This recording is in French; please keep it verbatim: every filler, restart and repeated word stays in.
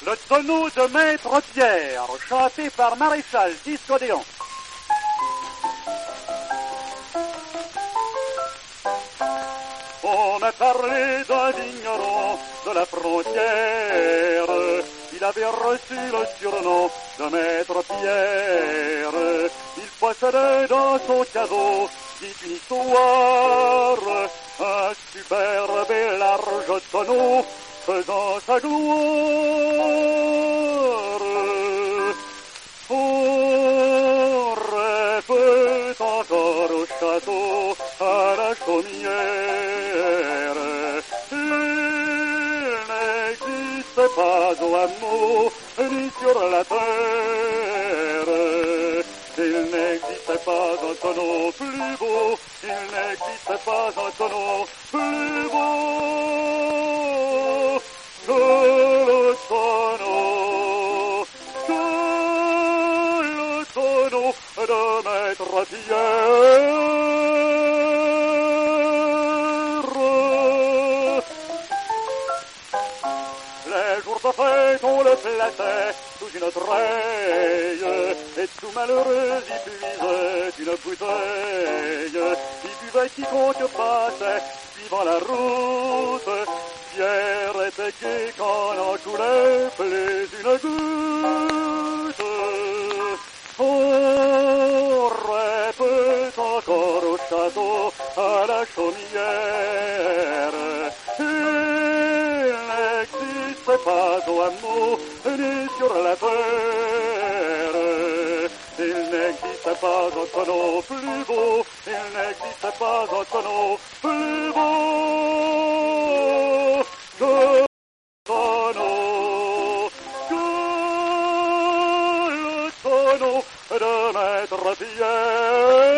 Le tonneau de Maître Pierre, chanté par Maréchal Discodéon. On m'a parlé d'un vigneron de la frontière. Il avait reçu le surnom de Maître Pierre. Il possédait dans son cadeau, dit une histoire, un superbe et large tonneau faisant sa gloire. On répète encore au château, à la chaumière. Il n'existe pas au hameau, ni sur la terre. Il n'existe pas un tonneau plus beau, il n'existe pas un tonneau plus beau que le tonneau, que le tonneau de Maître Pierre. Les jours de fête, on le plaçait sous une treille, et tout malheureux y puisait une bouteille. Il buvait quiconque passait, suivant la route. Pierre était gai quand en coulait plus une goutte. On répète encore au château, à la chaumière. Il n'existe pas au hameau, ni sur la terre. Il n'existe pas un tonneau plus beau, il n'existe pas un tonneau plus beau que le tonneau, que le tonneau de Maître Pierre.